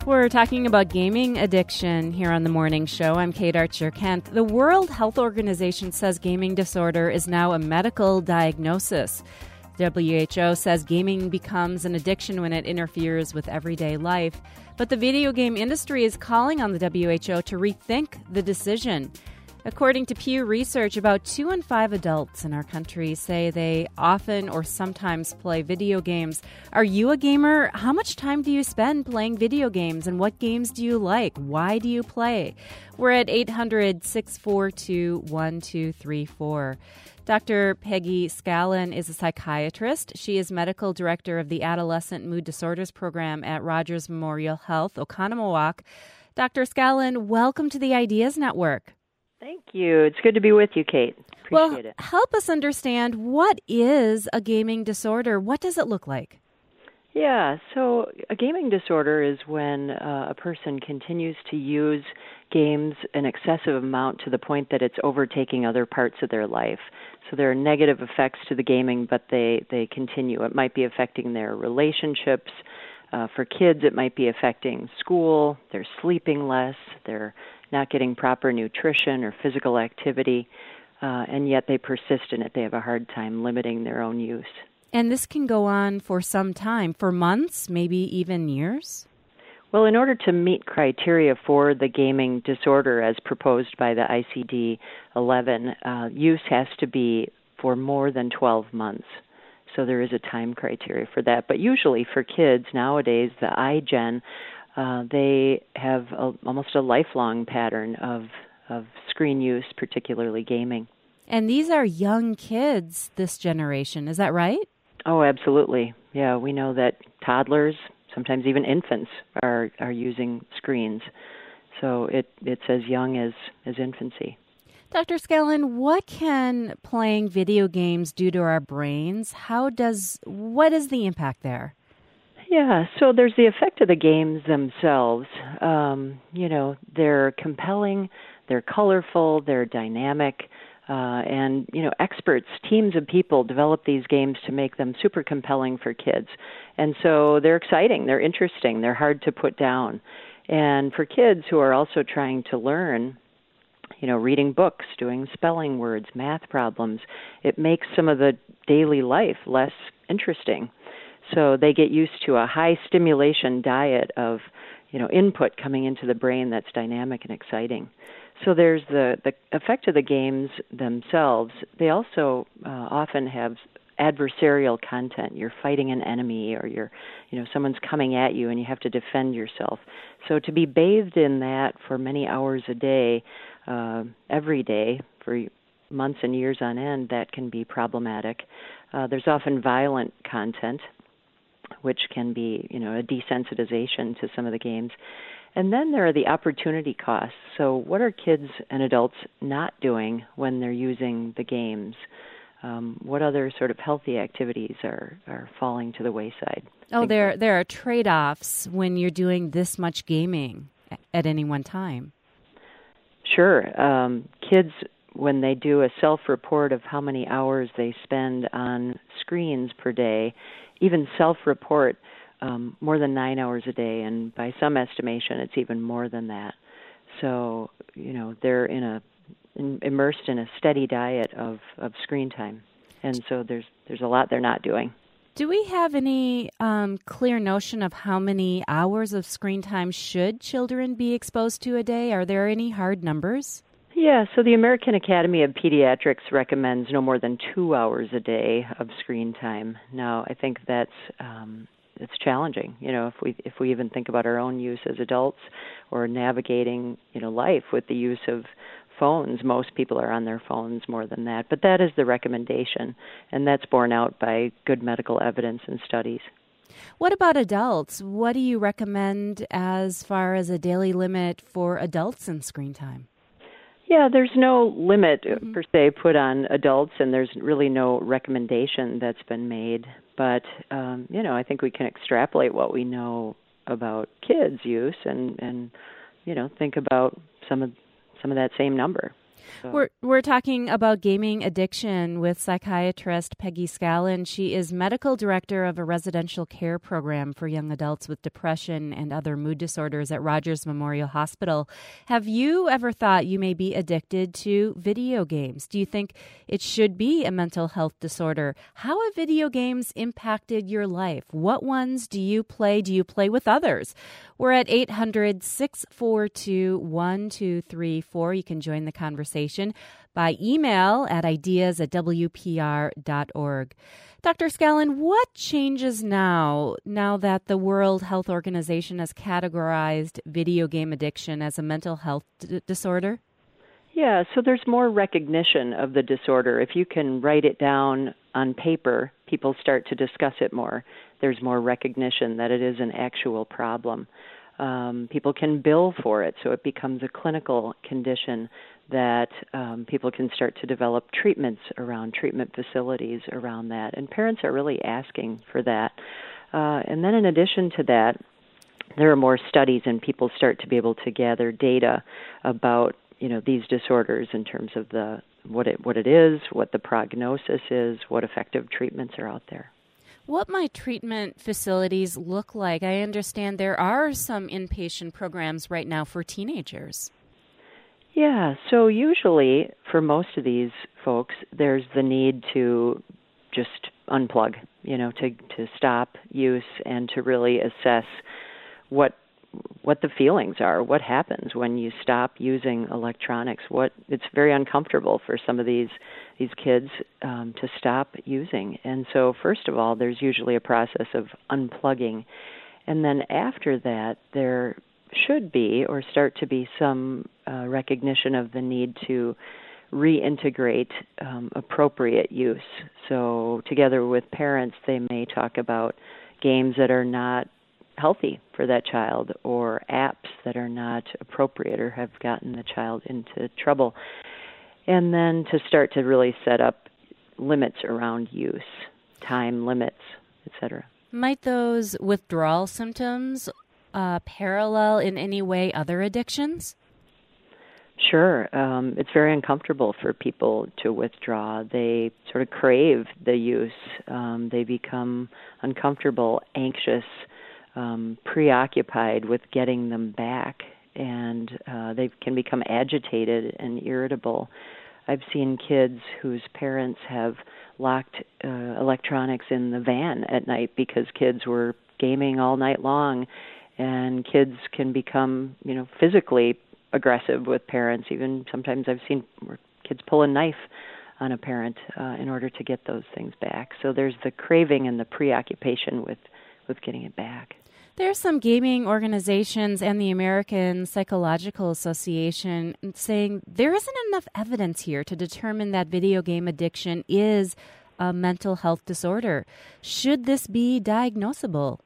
We're talking about gaming addiction here on The Morning Show. I'm Kate Archer-Kent. The World Health Organization says gaming disorder is now a medical diagnosis. WHO says gaming becomes an addiction when it interferes with everyday life. But the video game industry is calling on the WHO to rethink the decision. According to Pew Research, about 2 in 5 adults in our country say they often or sometimes play video games. Are you a gamer? How much time do you spend playing video games, and what games do you like? Why do you play? We're at 800-642-1234. Dr. Peggy Scallon is a psychiatrist. She is medical director of the Adolescent Mood Disorders Program at Rogers Memorial Health, Oconomowoc. Dr. Scallon, welcome to the Ideas Network. Thank you. It's good to be with you, Kate. Appreciate it. Help us understand, what is a gaming disorder? What does it look like? Yeah, so a gaming disorder is when a person continues to use games an excessive amount to the point that it's overtaking other parts of their life. So there are negative effects to the gaming, but they continue. It might be affecting their relationships. For kids, it might be affecting school. They're sleeping less. They're not getting proper nutrition or physical activity, and yet they persist in it. They have a hard time limiting their own use. And this can go on for some time, for months, maybe even years? Well, in order to meet criteria for the gaming disorder as proposed by the ICD-11, use has to be for more than 12 months. So there is a time criteria for that. But usually for kids nowadays, the iGen, they have almost a lifelong pattern of screen use, particularly gaming. And these are young kids, this generation. Is that right? Oh, absolutely. Yeah, we know that toddlers, sometimes even infants, are using screens. So it's as young as infancy. Dr. Scallon, what can playing video games do to our brains? What is the impact there? Yeah, so there's the effect of the games themselves. They're compelling, they're colorful, they're dynamic, and experts, teams of people develop these games to make them super compelling for kids. And so they're exciting, they're interesting, they're hard to put down. And for kids who are also trying to learn, reading books, doing spelling words, math problems, it makes some of the daily life less interesting. So they get used to a high stimulation diet of, input coming into the brain that's dynamic and exciting. So there's the effect of the games themselves. They also often have adversarial content. You're fighting an enemy, or someone's coming at you and you have to defend yourself. So to be bathed in that for many hours a day, every day for months and years on end, that can be problematic. There's often violent content, which can be, a desensitization to some of the games. And then there are the opportunity costs. So what are kids and adults not doing when they're using the games? What other sort of healthy activities are falling to the wayside? Oh, there are trade-offs when you're doing this much gaming at any one time. Sure. Kids, when they do a self-report of how many hours they spend on screens per day, even self-report more than 9 hours a day, and by some estimation, it's even more than that. So, they're immersed in a steady diet of screen time, and so there's a lot they're not doing. Do we have any clear notion of how many hours of screen time should children be exposed to a day? Are there any hard numbers? Yeah, so the American Academy of Pediatrics recommends no more than 2 hours a day of screen time. Now, I think that's it's challenging. If we even think about our own use as adults, or navigating life with the use of phones. Most people are on their phones more than that, but that is the recommendation, and that's borne out by good medical evidence and studies. What about adults? What do you recommend as far as a daily limit for adults in screen time? Yeah, there's no limit per se put on adults, and there's really no recommendation that's been made. But I think we can extrapolate what we know about kids' use, and think about some of that same number. We're talking about gaming addiction with psychiatrist Peggy Scallon. She is medical director of a residential care program for young adults with depression and other mood disorders at Rogers Memorial Hospital. Have you ever thought you may be addicted to video games? Do you think it should be a mental health disorder? How have video games impacted your life? What ones do you play? Do you play with others? We're at 800-642-1234. You can join the conversation by email at ideas@wpr.org. Dr. Scallon, what changes now that the World Health Organization has categorized video game addiction as a mental health disorder? Yeah, so there's more recognition of the disorder. If you can write it down on paper, people start to discuss it more. There's more recognition that it is an actual problem. People can bill for it, so it becomes a clinical condition that people can start to develop treatments around, treatment facilities around that. And parents are really asking for that. And then in addition to that, there are more studies and people start to be able to gather data about, these disorders in terms of what it is, what the prognosis is, what effective treatments are out there. What might treatment facilities look like? I understand there are some inpatient programs right now for teenagers. Yeah, so usually for most of these folks, there's the need to just unplug, to stop use and to really assess what the feelings are, what happens when you stop using electronics. It's very uncomfortable for some of these kids to stop using. And so first of all, there's usually a process of unplugging. And then after that, there should be or start to be some recognition of the need to reintegrate appropriate use. So together with parents, they may talk about games that are not healthy for that child or apps that are not appropriate or have gotten the child into trouble. And then to start to really set up limits around use, time limits, etc. Might those withdrawal symptoms parallel in any way other addictions? Sure. It's very uncomfortable for people to withdraw. They sort of crave the use. They become uncomfortable, anxious, preoccupied with getting them back, and they can become agitated and irritable. I've seen kids whose parents have locked electronics in the van at night because kids were gaming all night long, and kids can become, physically aggressive with parents. Even sometimes I've seen kids pull a knife on a parent in order to get those things back. So there's the craving and the preoccupation with getting it back. There are some gaming organizations and the American Psychological Association saying there isn't enough evidence here to determine that video game addiction is a mental health disorder. Should this be diagnosable?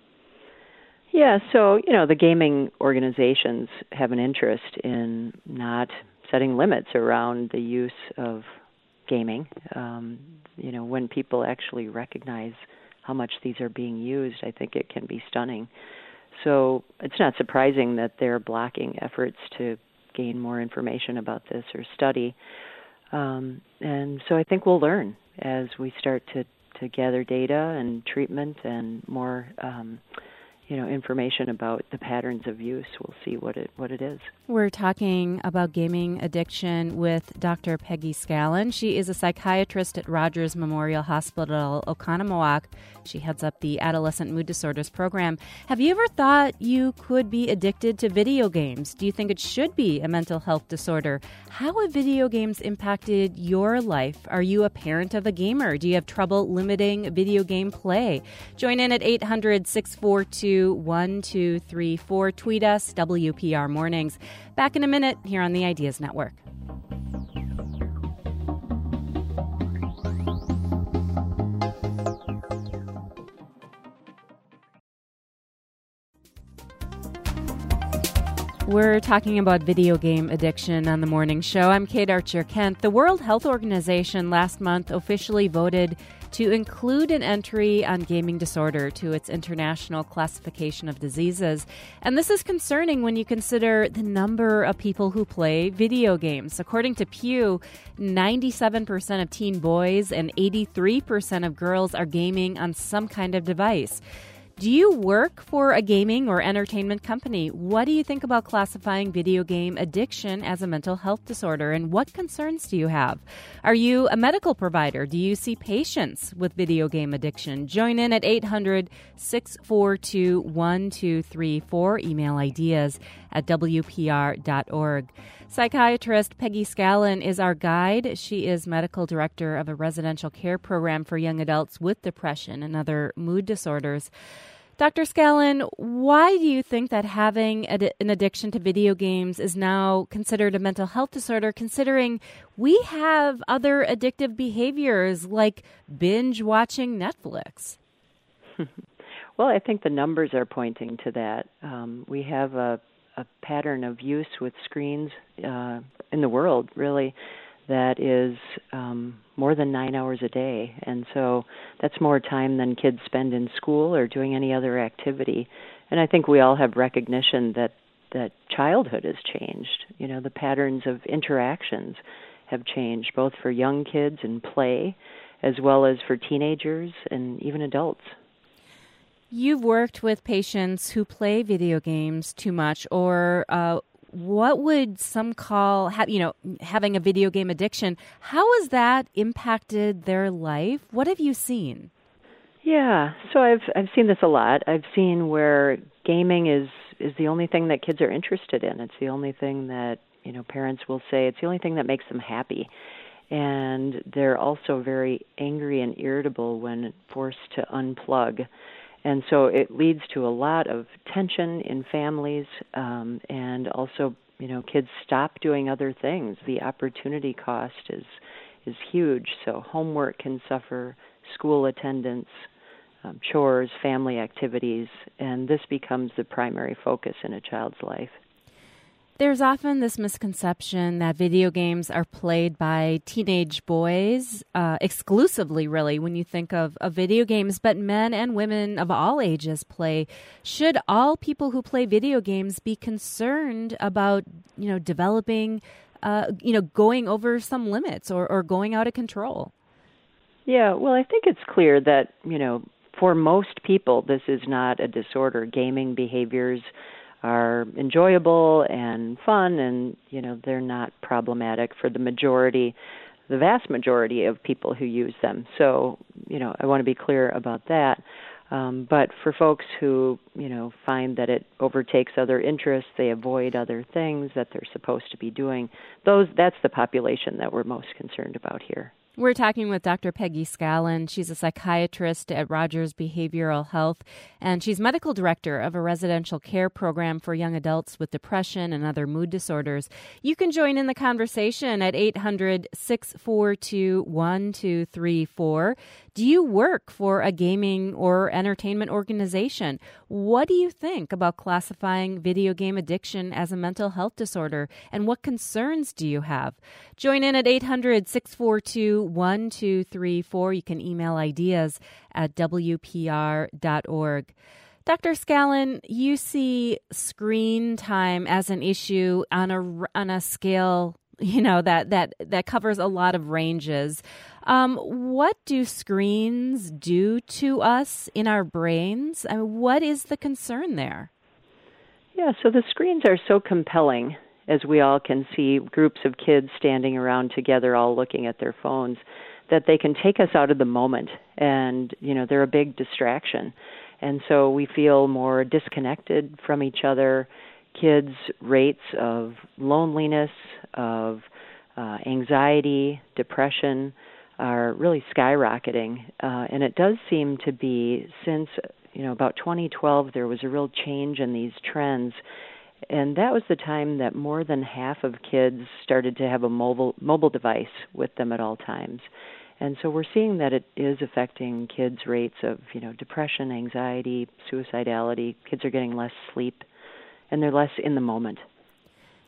Yeah, so, the gaming organizations have an interest in not setting limits around the use of gaming. When people actually recognize how much these are being used, I think it can be stunning. So it's not surprising that they're blocking efforts to gain more information about this or study. And so I think we'll learn as we start to gather data and treatment and more information about the patterns of use. We'll see what it is. We're talking about gaming addiction with Dr. Peggy Scallon. She is a psychiatrist at Rogers Memorial Hospital, Oconomowoc. She heads up the Adolescent Mood Disorders program. Have you ever thought you could be addicted to video games? Do you think it should be a mental health disorder? How have video games impacted your life? Are you a parent of a gamer? Do you have trouble limiting video game play? Join in at 800-642-1234. Tweet us, WPR Mornings. Back in a minute here on the Ideas Network. We're talking about video game addiction on the morning show. I'm Kate Archer-Kent. The World Health Organization last month officially voted to include an entry on gaming disorder to its International Classification of Diseases. And this is concerning when you consider the number of people who play video games. According to Pew, 97% of teen boys and 83% of girls are gaming on some kind of device. Do you work for a gaming or entertainment company? What do you think about classifying video game addiction as a mental health disorder, and what concerns do you have? Are you a medical provider? Do you see patients with video game addiction? Join in at 800-642-1234. Email ideas at WPR.org. Psychiatrist Peggy Scallon is our guide. She is medical director of a residential care program for young adults with depression and other mood disorders. Dr. Scallon, why do you think that having an addiction to video games is now considered a mental health disorder, considering we have other addictive behaviors like binge watching Netflix? Well, I think the numbers are pointing to that. We have a pattern of use with screens in the world, really, that is more than 9 hours a day. And so that's more time than kids spend in school or doing any other activity. And I think we all have recognition that childhood has changed. You know, the patterns of interactions have changed, both for young kids and play, as well as for teenagers and even adults. You've worked with patients who play video games too much, or what would some call, having a video game addiction. How has that impacted their life? What have you seen? Yeah, so I've seen this a lot. I've seen where gaming is the only thing that kids are interested in. It's the only thing that, parents will say it's the only thing that makes them happy. And they're also very angry and irritable when forced to unplug. And so it leads to a lot of tension in families, and also, kids stop doing other things. The opportunity cost is huge. So homework can suffer, school attendance, chores, family activities, and this becomes the primary focus in a child's life. There's often this misconception that video games are played by teenage boys, exclusively, really, when you think of video games, but men and women of all ages play. Should all people who play video games be concerned about, developing, going over some limits or going out of control? Yeah, well, I think it's clear that, for most people, this is not a disorder. Gaming behaviors are enjoyable and fun, and, they're not problematic for the vast majority of people who use them. So, I want to be clear about that. But for folks who, find that it overtakes other interests, they avoid other things that they're supposed to be doing, that's the population that we're most concerned about here. We're talking with Dr. Peggy Scallon. She's a psychiatrist at Rogers Behavioral Health, and she's medical director of a residential care program for young adults with depression and other mood disorders. You can join in the conversation at 800-642-1234. Do you work for a gaming or entertainment organization? What do you think about classifying video game addiction as a mental health disorder, and what concerns do you have? Join in at 800-642-1234. You can email ideas at WPR.org. Dr. Scallon, you see screen time as an issue on a scale, that covers a lot of ranges. What do screens do to us in our brains? I mean, what is the concern there? Yeah, so the screens are so compelling, as we all can see groups of kids standing around together all looking at their phones, that they can take us out of the moment, and, they're a big distraction. And so we feel more disconnected from each other. Kids' rates of loneliness, of anxiety, depression are really skyrocketing. And it does seem to be since, about 2012, there was a real change in these trends. And that was the time that more than half of kids started to have a mobile device with them at all times. And so we're seeing that it is affecting kids' rates of, depression, anxiety, suicidality. Kids are getting less sleep, and they're less in the moment.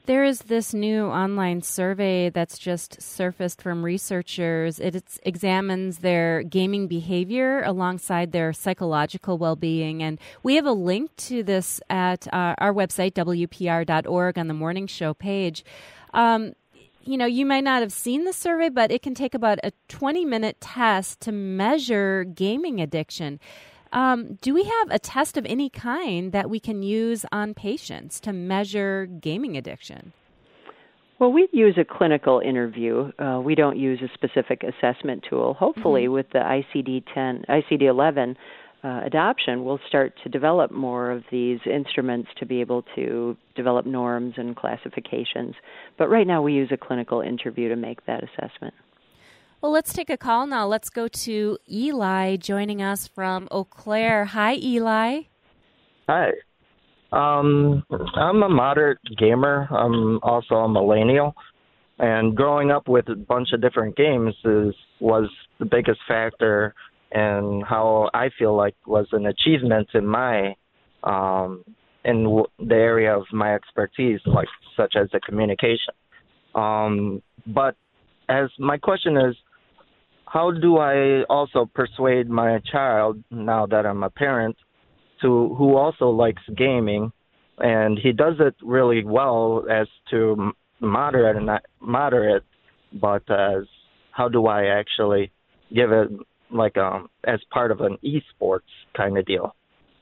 There is this new online survey that's just surfaced from researchers. It examines their gaming behavior alongside their psychological well-being. And we have a link to this at our website, WPR.org, on the morning show page. You might not have seen the survey, but it can take about a 20-minute test to measure gaming addiction. Do we have a test of any kind that we can use on patients to measure gaming addiction? Well, we use a clinical interview. We don't use a specific assessment tool. Hopefully, with the ICD-11 adoption, we'll start to develop more of these instruments to be able to develop norms and classifications. But right now, we use a clinical interview to make that assessment. Well, let's take a call now. Let's go to Eli joining us from Eau Claire. Hi, Eli. Hi. I'm a moderate gamer. I'm also a millennial. And growing up with a bunch of different games was the biggest factor in how I feel like was an achievement in the area of my expertise, like such as the communication. But as my question is, how do I also persuade my child, now that I'm a parent, who also likes gaming, and he does it really well as to moderate, but how do I actually give it as part of an esports kind of deal?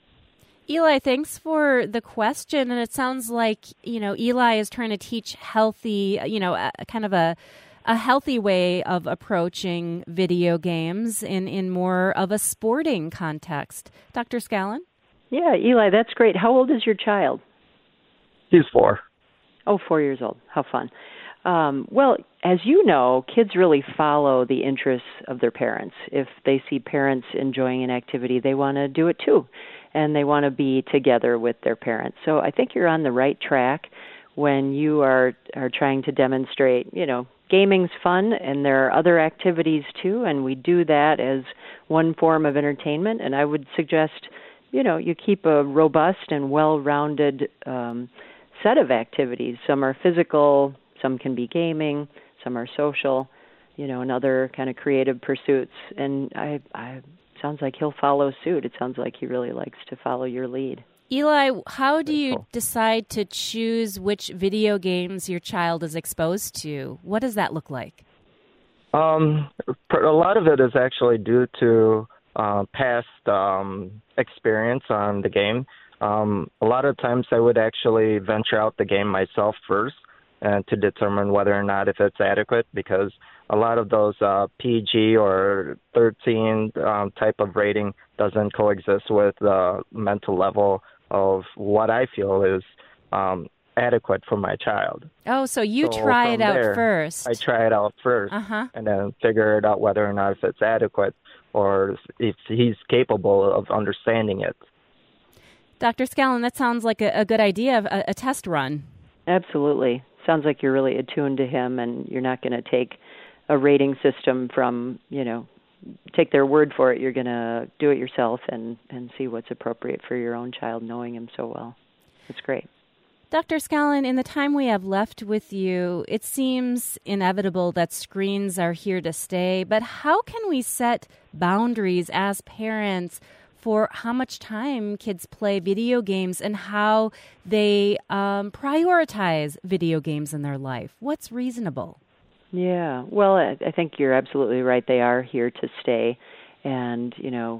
Eli, thanks for the question. And it sounds like, Eli is trying to teach healthy, kind of a healthy way of approaching video games in more of a sporting context. Dr. Scallon? Yeah, Eli, that's great. How old is your child? He's 4. Oh, 4 years old. How fun. Well, as you know, kids really follow the interests of their parents. If they see parents enjoying an activity, they want to do it too, and they want to be together with their parents. So I think you're on the right track when you are trying to demonstrate, gaming's fun, and there are other activities too, and we do that as one form of entertainment. And I would suggest, you keep a robust and well-rounded set of activities. Some are physical, some can be gaming, some are social, and other kind of creative pursuits. And I sounds like he'll follow suit. It sounds like he really likes to follow your lead. Eli, how do you decide to choose which video games your child is exposed to? What does that look like? A lot of it is actually due to past experience on the game. A lot of times I would actually venture out the game myself first and to determine whether or not if it's adequate, because a lot of those PG or 13 type of rating doesn't coexist with the mental level of what I feel is adequate for my child. Oh, so you try it out first. I try it out first, and then figure it out whether or not if it's adequate or if he's capable of understanding it. Dr. Scallon, that sounds like a good idea of a test run. Absolutely. Sounds like you're really attuned to him, and you're not going to take a rating system from, take their word for it. You're going to do it yourself and see what's appropriate for your own child, knowing him so well. It's great. Dr. Scallon, in the time we have left with you, it seems inevitable that screens are here to stay, but how can we set boundaries as parents for how much time kids play video games and how they prioritize video games in their life? What's reasonable? Yeah, well, I think you're absolutely right. They are here to stay, and,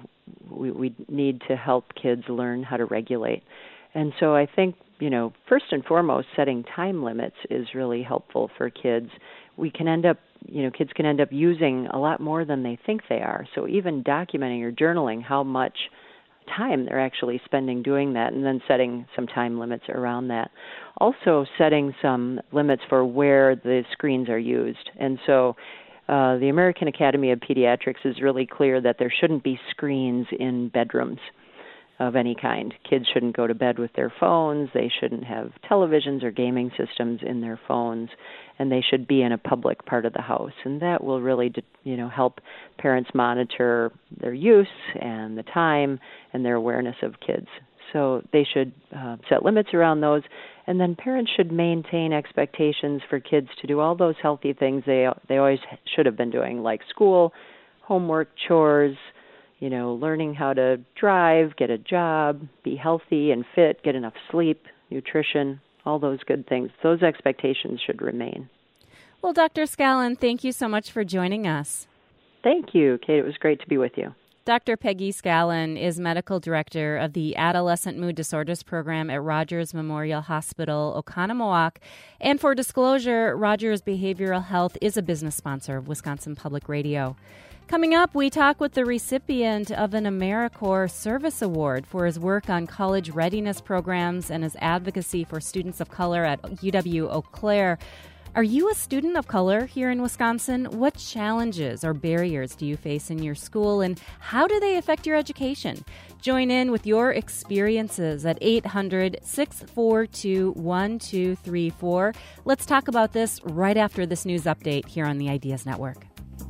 we need to help kids learn how to regulate. And so I think, first and foremost, setting time limits is really helpful for kids. We can end up, kids can end up using a lot more than they think they are. So even documenting or journaling how much time they're actually spending doing that, and then setting some time limits around that. Also setting some limits for where the screens are used. And so the American Academy of Pediatrics is really clear that there shouldn't be screens in bedrooms of any kind. Kids shouldn't go to bed with their phones. They shouldn't have televisions or gaming systems in their phones, and they should be in a public part of the house. And that will really, help parents monitor their use and the time and their awareness of kids. So they should set limits around those. And then parents should maintain expectations for kids to do all those healthy things they always should have been doing, like school, homework, chores, learning how to drive, get a job, be healthy and fit, get enough sleep, nutrition, all those good things. Those expectations should remain. Well, Dr. Scallon, thank you so much for joining us. Thank you, Kate. It was great to be with you. Dr. Peggy Scallon is medical director of the Adolescent Mood Disorders Program at Rogers Memorial Hospital, Oconomowoc. And for disclosure, Rogers Behavioral Health is a business sponsor of Wisconsin Public Radio. Coming up, we talk with the recipient of an AmeriCorps Service Award for his work on college readiness programs and his advocacy for students of color at UW Eau Claire. Are you a student of color here in Wisconsin? What challenges or barriers do you face in your school, and how do they affect your education? Join in with your experiences at 800-642-1234. Let's talk about this right after this news update here on the Ideas Network.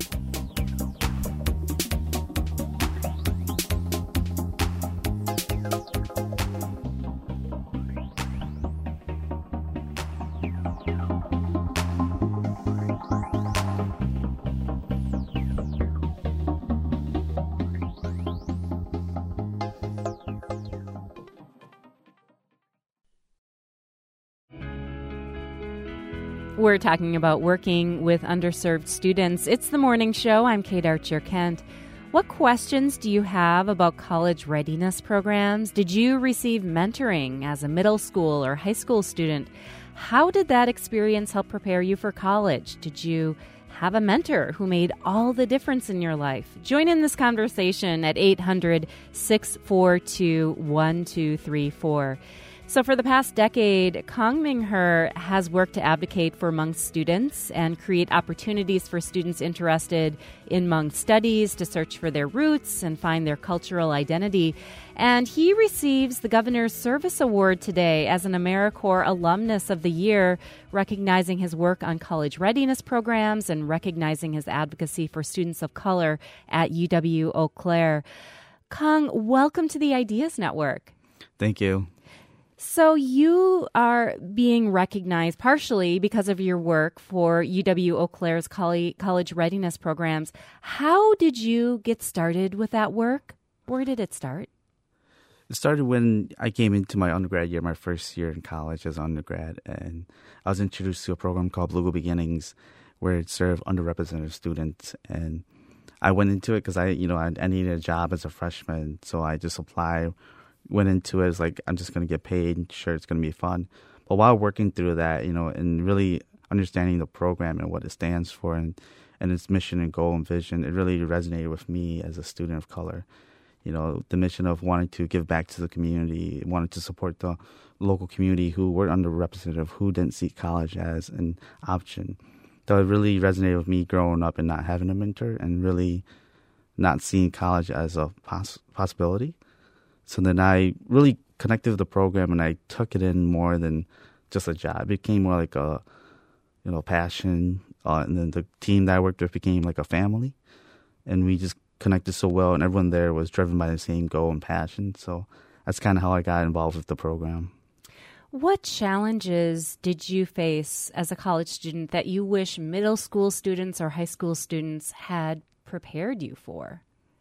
We're talking about working with underserved students. It's the morning show. I'm Kate Archer-Kent. What questions do you have about college readiness programs? Did you receive mentoring as a middle school or high school student? How did that experience help prepare you for college? Did you have a mentor who made all the difference in your life? Join in this conversation at 800-642-1234. So for the past decade, Kong Ming-Her has worked to advocate for Hmong students and create opportunities for students interested in Hmong studies to search for their roots and find their cultural identity. And he receives the Governor's Service Award today as an AmeriCorps Alumnus of the Year, recognizing his work on college readiness programs and recognizing his advocacy for students of color at UW Eau Claire. Kong, welcome to the Ideas Network. Thank you. So you are being recognized partially because of your work for UW Eau Claire's college readiness programs. How did you get started with that work? Where did it start? It started when I came into my undergrad year, my first year in college as an undergrad, and I was introduced to a program called Blue Beginnings, where it served underrepresented students. And I went into it because I needed a job as a freshman, so I just applied. Went into it as like, I'm just going to get paid. Sure, it's going to be fun. But while working through that, and really understanding the program and what it stands for and its mission and goal and vision, it really resonated with me as a student of color. The mission of wanting to give back to the community, wanting to support the local community who were underrepresented, who didn't see college as an option. So it really resonated with me growing up and not having a mentor and really not seeing college as a possibility. So then I really connected with the program and I took it in more than just a job. It became more like a, passion. And then the team that I worked with became like a family. And we just connected so well, and everyone there was driven by the same goal and passion. So that's kind of how I got involved with the program. What challenges did you face as a college student that you wish middle school students or high school students had prepared you for?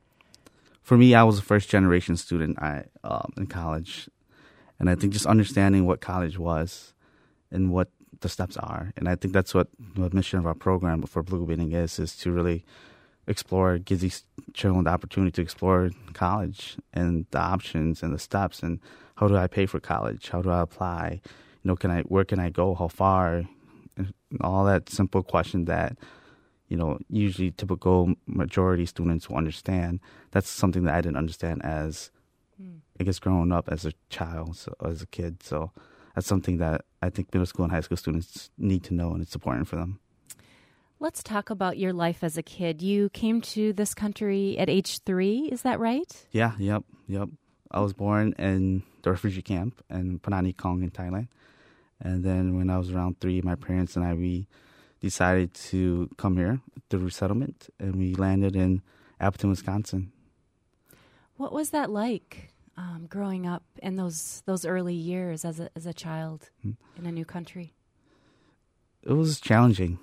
For me, I was a first-generation student in college, and I think just understanding what college was and what the steps are. And I think that's what the mission of our program for Blue Beginnings is to really explore, give these children the opportunity to explore college and the options and the steps and how do I pay for college? How do I apply? Where can I go? How far? And all that simple question that usually typical majority students will understand. That's something that I didn't understand as, I guess, growing up as a child, as a kid. So that's something that I think middle school and high school students need to know, and it's important for them. Let's talk about your life as a kid. You came to this country at age 3, is that right? Yeah, yep. I was born in the refugee camp in Panani Kong in Thailand. And then when I was around 3, my parents and we decided to come here through resettlement, and we landed in Appleton, Wisconsin. What was that like? growing up in those early years as a child in a new country? It was challenging.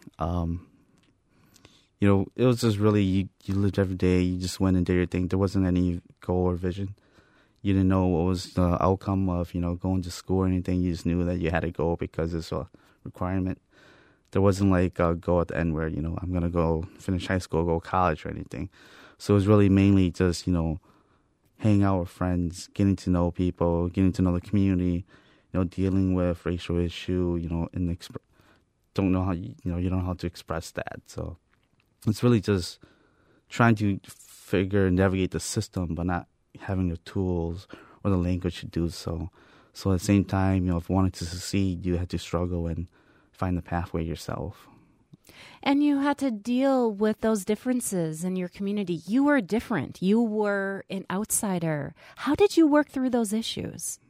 It was just really, you lived every day. You just went and did your thing. There wasn't any goal or vision. You didn't know what was the outcome of, going to school or anything. You just knew that you had to go because it's a requirement. There wasn't like a goal at the end where, I'm going to go finish high school, go to college or anything. So it was really mainly just, hanging out with friends, getting to know people, getting to know the community, dealing with racial issue, and don't know how, you don't know how to express that. So it's really just trying to navigate the system, but not having the tools or the language to do so. So at the same time, if you wanted to succeed, you had to struggle and find the pathway yourself. And you had to deal with those differences in your community. You were different. You were an outsider. How did you work through those issues?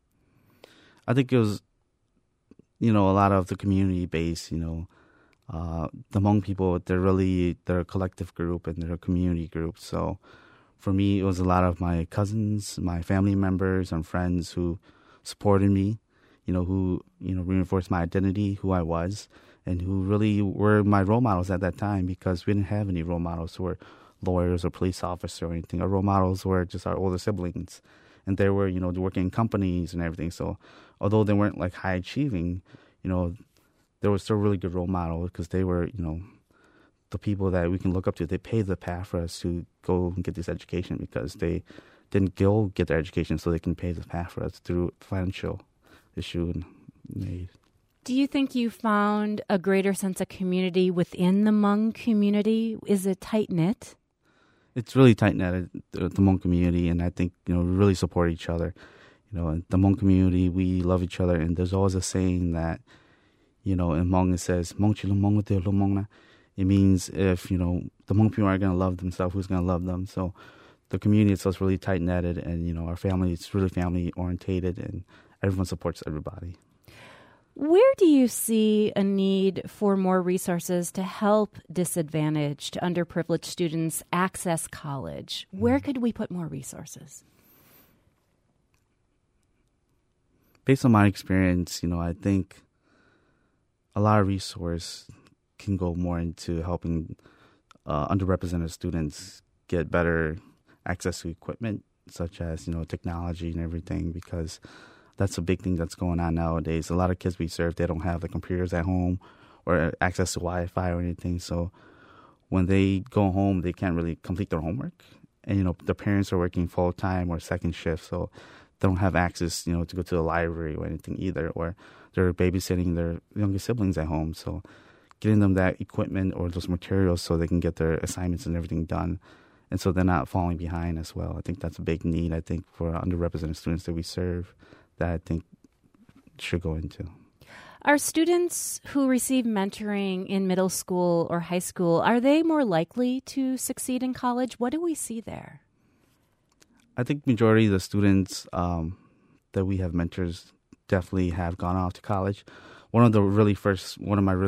I think it was, a lot of the community base, the Hmong people, they're a collective group and they're a community group. So for me, it was a lot of my cousins, my family members and friends who supported me, who, reinforced my identity, who I was, and who really were my role models at that time, because we didn't have any role models who were lawyers or police officers or anything. Our role models were just our older siblings. And they were, working in companies and everything. So although they weren't like high achieving, they were still really good role models because they were, the people that we can look up to. They paved the path for us to go and get this education because they didn't go get their education, so they can pave the path for us through financial issue and need. Do you think you found a greater sense of community within the Hmong community? Is it tight-knit? It's really tight-knit, the Hmong community, and I think, we really support each other. In the Hmong community, we love each other, and there's always a saying that, in Hmong it says, Hmong chi Hmong te Hmong na. It means if, the Hmong people aren't going to love themselves, who's going to love them? So the community itself is really tight-knitted, and, our family is really family-orientated, and everyone supports everybody. Where do you see a need for more resources to help disadvantaged, underprivileged students access college? Where could we put more resources? Based on my experience, I think a lot of resource can go more into helping underrepresented students get better access to equipment, such as, technology and everything, because that's a big thing that's going on nowadays. A lot of kids we serve, they don't have the computers at home or access to Wi-Fi or anything. So when they go home, they can't really complete their homework. And, the parents are working full-time or second shift, so they don't have access, to go to the library or anything either. Or they're babysitting their younger siblings at home. So getting them that equipment or those materials so they can get their assignments and everything done. And so they're not falling behind as well. I think that's a big need, for underrepresented students that we serve, that I think should go into. Are students who receive mentoring in middle school or high school, are they more likely to succeed in college? What do we see there? I think majority of the students that we have mentors definitely have gone off to college. One of my really first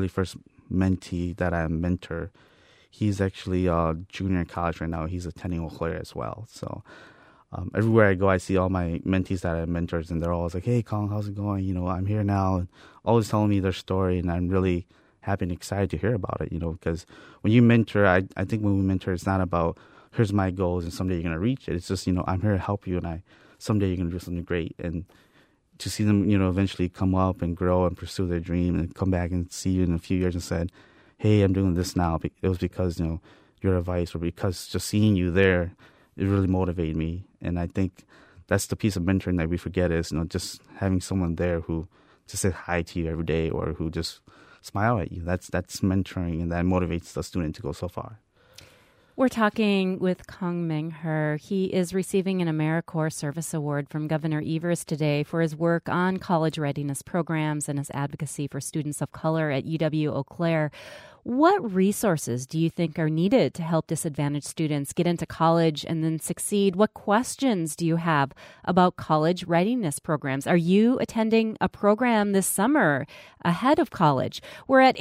mentee that I mentor, he's actually a junior in college right now. He's attending Eau Claire as well. So everywhere I go, I see all my mentees that I have mentors, and they're always like, "Hey, Colin, how's it going? I'm here now," and always telling me their story, and I'm really happy and excited to hear about it. Because when you mentor, I think when we mentor, it's not about here's my goals and someday you're gonna reach it. It's just I'm here to help you, and someday you're gonna do something great, and to see them eventually come up and grow and pursue their dream and come back and see you in a few years and said, "Hey, I'm doing this now." It was because your advice, or because just seeing you there, it really motivated me. And I think that's the piece of mentoring that we forget is, just having someone there who just says hi to you every day or who just smile at you. That's mentoring, and that motivates the student to go so far. We're talking with Kong Meng He. He is receiving an AmeriCorps Service Award from Governor Evers today for his work on college readiness programs and his advocacy for students of color at UW Eau Claire. What resources do you think are needed to help disadvantaged students get into college and then succeed? What questions do you have about college readiness programs? Are you attending a program this summer ahead of college? We're at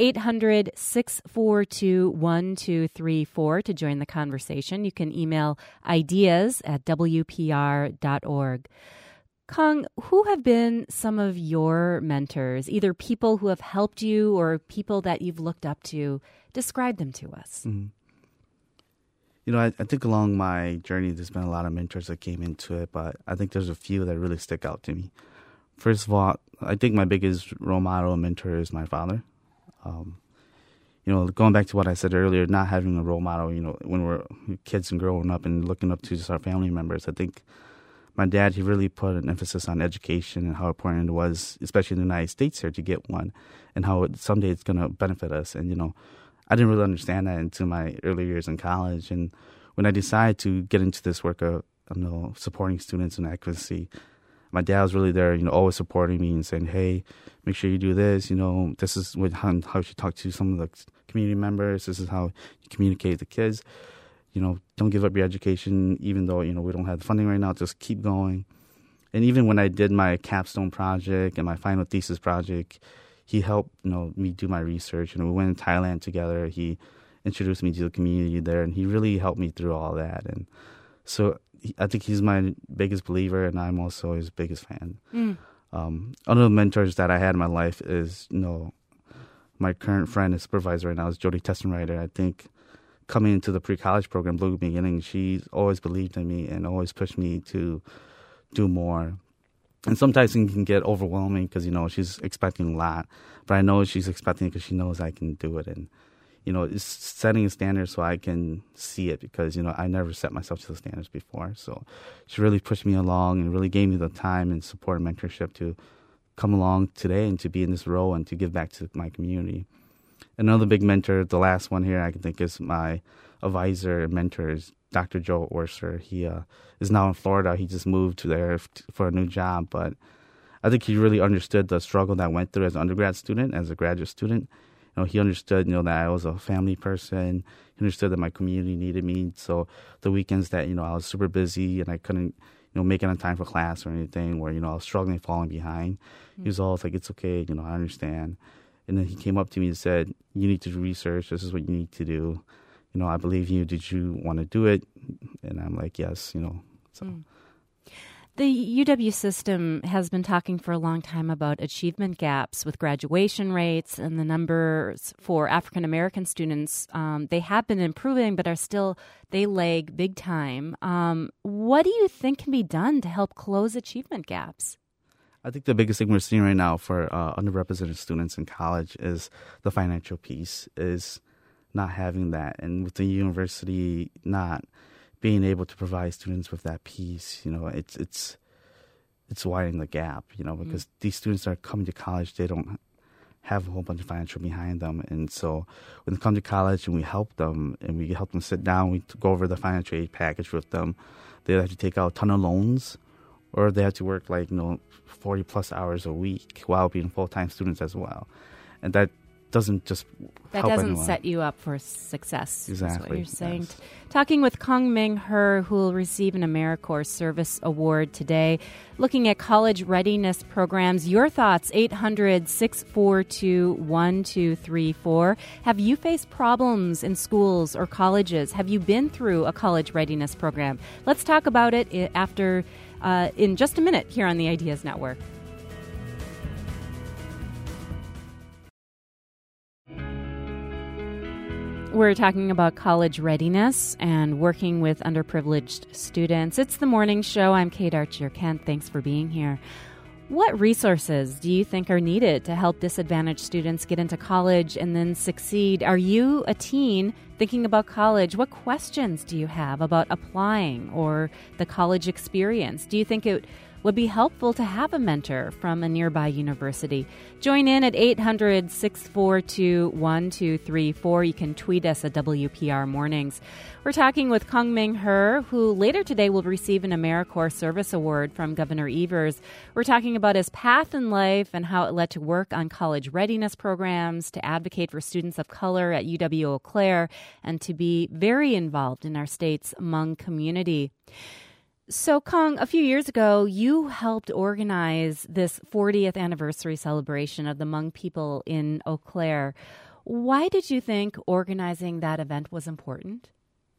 800-642-1234 to join the conversation. You can email ideas@wpr.org. Kang, who have been some of your mentors, either people who have helped you or people that you've looked up to? Describe them to us. Mm-hmm. You know, I think along my journey, there's been a lot of mentors that came into it, but I think there's a few that really stick out to me. First of all, I think my biggest role model and mentor is my father. You know, going back to what I said earlier, not having a role model, you know, when we're kids and growing up and looking up to just our family members, I think my dad, he really put an emphasis on education and how important it was, especially in the United States here, to get one and how someday it's going to benefit us. And, you know, I didn't really understand that until my early years in college. And when I decided to get into this work of, you know, supporting students in advocacy, my dad was really there, you know, always supporting me and saying, hey, make sure you do this. You know, this is how you should talk to some of the community members. This is how you communicate with the kids. You know, don't give up your education, even though, you know, we don't have the funding right now. Just keep going. And even when I did my capstone project and my final thesis project, he helped, you know, me do my research. You know, we went to Thailand together. He introduced me to the community there, and he really helped me through all that. And so I think he's my biggest believer, and I'm also his biggest fan. One of the mentors that I had in my life is, you know, my current friend and supervisor right now is Jody Testenreiter. I think coming into the pre-college program, Blue Beginnings, she's always believed in me and always pushed me to do more. And sometimes it can get overwhelming because, you know, she's expecting a lot. But I know she's expecting it because she knows I can do it. And, you know, it's setting a standard so I can see it because, you know, I never set myself to the standards before. So she really pushed me along and really gave me the time and support and mentorship to come along today and to be in this role and to give back to my community. Another big mentor, the last one here I can think is my advisor and mentor is Dr. Joe Orser. He is now in Florida. He just moved there for a new job. But I think he really understood the struggle that I went through as an undergrad student, as a graduate student. You know, he understood, you know, that I was a family person. He understood that my community needed me. So the weekends that, you know, I was super busy and I couldn't, you know, make it on time for class or anything where, you know, I was struggling, falling behind. He was always like, it's okay, you know, I understand. And then he came up to me and said, you need to do research. This is what you need to do. You know, I believe in you. Did you want to do it? And I'm like, yes, you know. So. The UW system has been talking for a long time about achievement gaps with graduation rates and the numbers for African-American students. They have been improving, but they lag big time. What do you think can be done to help close achievement gaps? I think the biggest thing we're seeing right now for underrepresented students in college is the financial piece, is not having that. And with the university not being able to provide students with that piece, you know, it's widening the gap, you know, because these students that are coming to college, they don't have a whole bunch of financial behind them. And so when they come to college and we help them sit down, we go over the financial aid package with them, they have to take out a ton of loans, or they have to work 40 plus hours a week while being full-time students as well. And that doesn't just help anyone. Set you up for success. Exactly. Is what you're saying. Yes. Talking with Kang Ming Her, who will receive an AmeriCorps Service Award today, looking at college readiness programs. Your thoughts, 800-642-1234. Have you faced problems in schools or colleges? Have you been through a college readiness program? Let's talk about it in just a minute here on the Ideas Network. We're talking about college readiness and working with underprivileged students. It's the morning show. I'm Kate Archer-Kent. Thanks for being here. What resources do you think are needed to help disadvantaged students get into college and then succeed? Are you a teen thinking about college? What questions do you have about applying or the college experience? Do you think it would be helpful to have a mentor from a nearby university. Join in at 800-642-1234. You can tweet us at WPR Mornings. We're talking with Kung Ming He, who later today will receive an AmeriCorps Service Award from Governor Evers. We're talking about his path in life and how it led to work on college readiness programs, to advocate for students of color at UW-Eau Claire, and to be very involved in our state's Hmong community. So, Kung, a few years ago, you helped organize this 40th anniversary celebration of the Hmong people in Eau Claire. Why did you think organizing that event was important?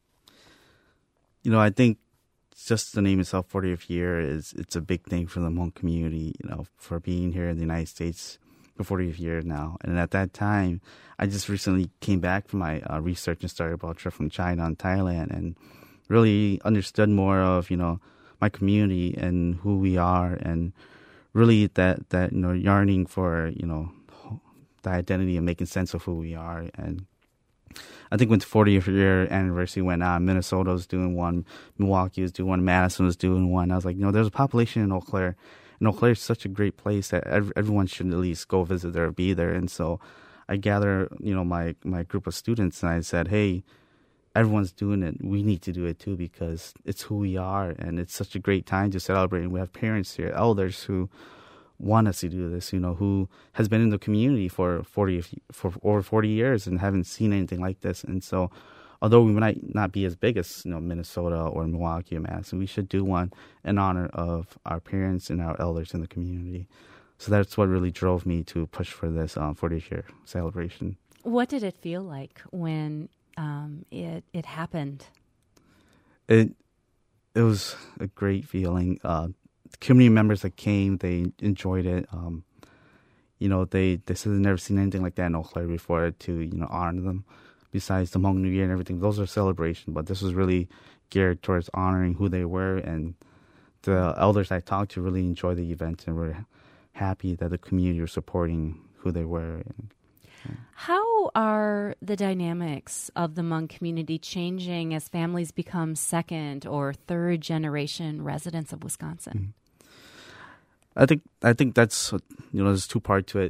I think just the name itself, 40th year, it's a big thing for the Hmong community, for being here in the United States for 40th year now. And at that time, I just recently came back from my research and started about a trip from China and Thailand, and really understood more of, my community and who we are, and really that yearning for, the identity and making sense of who we are. And I think when the 40th year anniversary went on, Minnesota was doing one, Milwaukee was doing one, Madison was doing one. I was like, there's a population in Eau Claire. And Eau Claire is such a great place that everyone should at least go visit there or be there. And so I gathered, my group of students, and I said, hey, everyone's doing it. We need to do it too, because it's who we are. And it's such a great time to celebrate. And we have parents here, elders who want us to do this, who has been in the community for over 40 years and haven't seen anything like this. And so although we might not be as big as Minnesota or Milwaukee or Madison, we should do one in honor of our parents and our elders in the community. So that's what really drove me to push for this 40th year celebration. What did it feel like when it happened? It was a great feeling. The community members that came, they enjoyed it. They said they've never seen anything like that in Eau Claire before, to honor them. Besides the Hmong New Year and everything, those are celebrations, but this was really geared towards honoring who they were. And the elders I talked to really enjoyed the event and were happy that the community was supporting who they were. How are the dynamics of the Hmong community changing as families become second or third generation residents of Wisconsin? I think that's, there's two parts to it.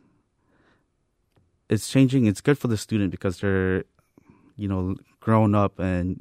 It's changing. It's good for the student because they're, grown up and,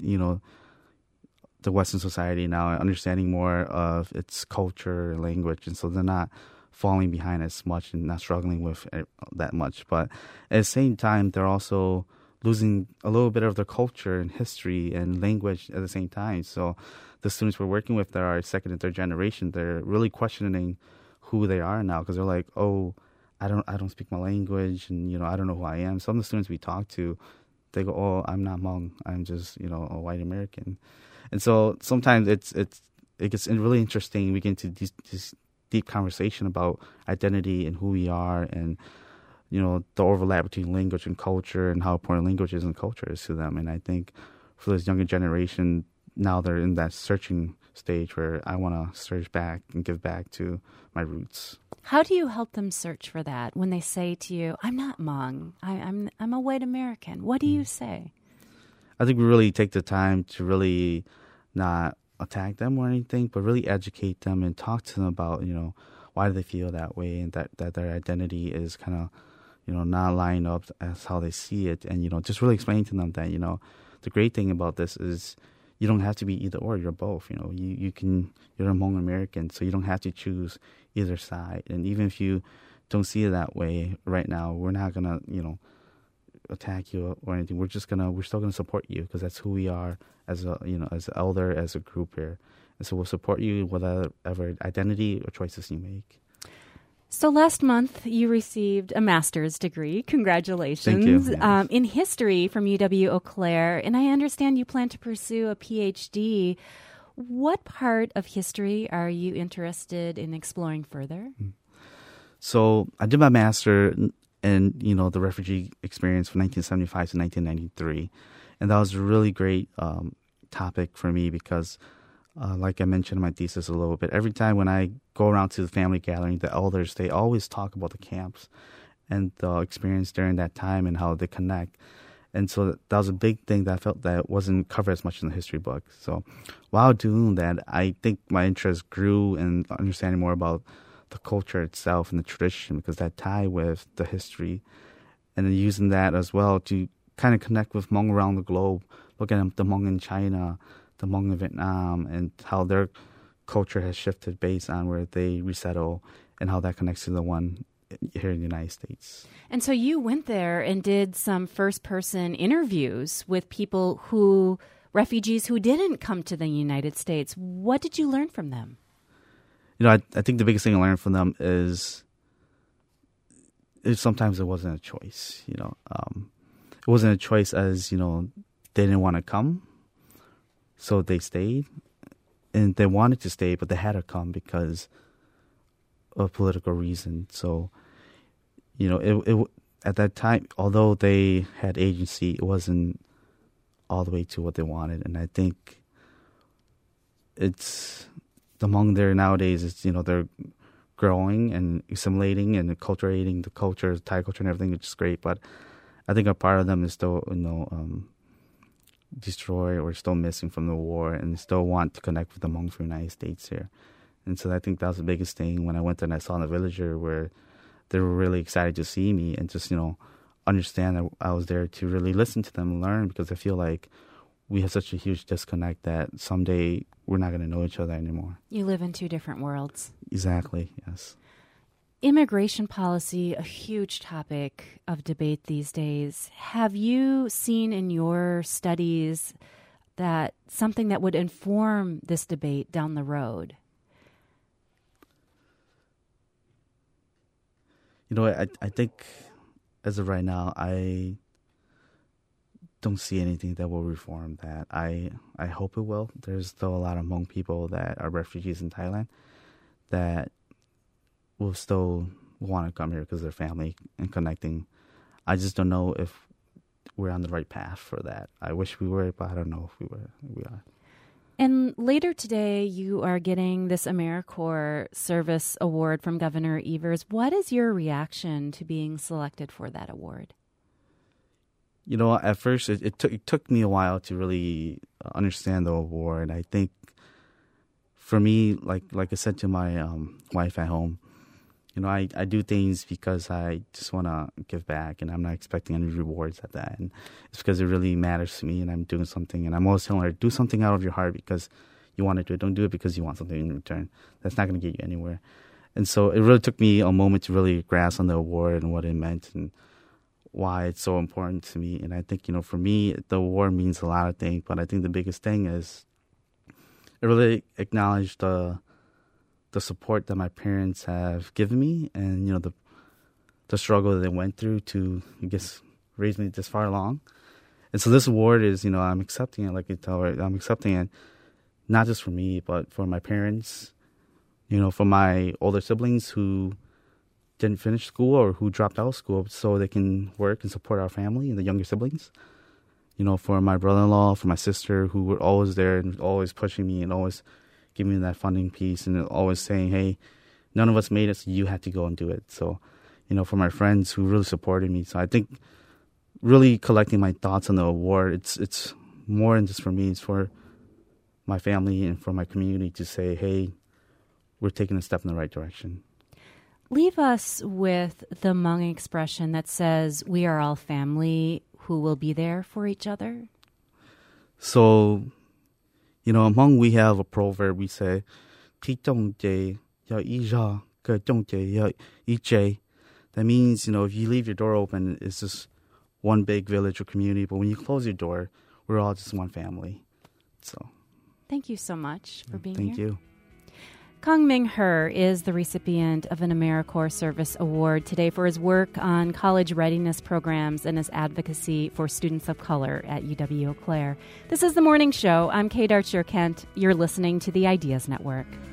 the Western society now, understanding more of its culture, language, and so they're not falling behind as much and not struggling with that much. But at the same time, they're also losing a little bit of their culture and history and language at the same time. So the students we're working with that are second and third generation, they're really questioning who they are now, because they're like, oh, I don't speak my language, and I don't know who I am. Some of the students we talk to, they go, oh, I'm not Hmong, I'm just a white American. And so sometimes it gets really interesting. We get into these deep conversation about identity and who we are, and the overlap between language and culture, and how important languages and culture is to them. And I think for this younger generation, now they're in that searching stage where I want to search back and give back to my roots. How do you help them search for that when they say to you, I'm not Hmong, I'm a white American? What do you say? I think we really take the time to really not attack them or anything, but really educate them and talk to them about, why do they feel that way, and that their identity is kind of, not lining up as how they see it. And, just really explain to them that, the great thing about this is you don't have to be either or, you're both. You're a Hmong American, so you don't have to choose either side. And even if you don't see it that way right now, we're not going to, attack you or anything. We're still gonna support you, because that's who we are as as an elder, as a group here. And so we'll support you whatever identity or choices you make. So last month you received a master's degree. Congratulations. Thank you. Yes. In history from UW-Eau Claire, and I understand you plan to pursue a PhD. What part of history are you interested in exploring further? So I did my master and, the refugee experience from 1975 to 1993. And that was a really great topic for me because, like I mentioned in my thesis a little bit, every time when I go around to the family gathering, the elders, they always talk about the camps and the experience during that time and how they connect. And so that was a big thing that I felt that wasn't covered as much in the history book. So while doing that, I think my interest grew in understanding more about the culture itself and the tradition, because that tie with the history, and then using that as well to kind of connect with Hmong around the globe, look at the Hmong in China, the Hmong in Vietnam, and how their culture has shifted based on where they resettle and how that connects to the one here in the United States. And so you went there and did some first-person interviews with refugees who didn't come to the United States. What did you learn from them? I think the biggest thing I learned from them is sometimes it wasn't a choice. It wasn't a choice as, they didn't want to come, so they stayed. And they wanted to stay, but they had to come because of political reason. So, it at that time, although they had agency, it wasn't all the way to what they wanted. And I think it's among there nowadays. It's they're growing and assimilating and acculturating the culture, Thai culture, and everything, which is great. But I think a part of them is still destroyed or still missing from the war, and still want to connect with the Hmong from the United States here. And so I think that was the biggest thing when I went there and I saw in the Villager, where they were really excited to see me and just, understand that I was there to really listen to them and learn, because I feel like we have such a huge disconnect that someday we're not going to know each other anymore. You live in two different worlds. Exactly, yes. Immigration policy, a huge topic of debate these days. Have you seen in your studies that something that would inform this debate down the road? I think as of right now, I don't see anything that will reform that. I hope it will. There's still a lot of Hmong people that are refugees in Thailand that will still want to come here because of their family and connecting. I just don't know if we're on the right path for that. I wish we were, but I don't know if we are. And later today, you are getting this AmeriCorps Service Award from Governor Evers. What is your reaction to being selected for that award? At first, it took me a while to really understand the award. I think for me, like I said to my wife at home, I do things because I just want to give back, and I'm not expecting any rewards at that. And it's because it really matters to me, and I'm doing something. And I'm always telling her, do something out of your heart because you want to do it. Don't do it because you want something in return. That's not going to get you anywhere. And so it really took me a moment to really grasp on the award and what it meant and why it's so important to me. And I think, for me, the award means a lot of things. But I think the biggest thing is it really acknowledged the support that my parents have given me, and the struggle that they went through to, I guess, raise me this far along. And so this award is, I'm accepting it, like you tell her, I'm accepting it not just for me, but for my parents, for my older siblings who didn't finish school or who dropped out of school, so they can work and support our family and the younger siblings. For my brother-in-law, for my sister, who were always there and always pushing me and always giving me that funding piece, and always saying, hey, none of us made it, so you had to go and do it. So, for my friends who really supported me. So I think really collecting my thoughts on the award, it's more than just for me. It's for my family and for my community to say, hey, we're taking a step in the right direction. Leave us with the Hmong expression that says, we are all family who will be there for each other. So, Hmong, we have a proverb. We say, that means, if you leave your door open, it's just one big village or community. But when you close your door, we're all just one family. So, thank you so much for being here. Thank you. Kang Ming Her is the recipient of an AmeriCorps Service Award today for his work on college readiness programs and his advocacy for students of color at UW-Eau Claire. This is The Morning Show. I'm Kate Archer-Kent. You're listening to the Ideas Network.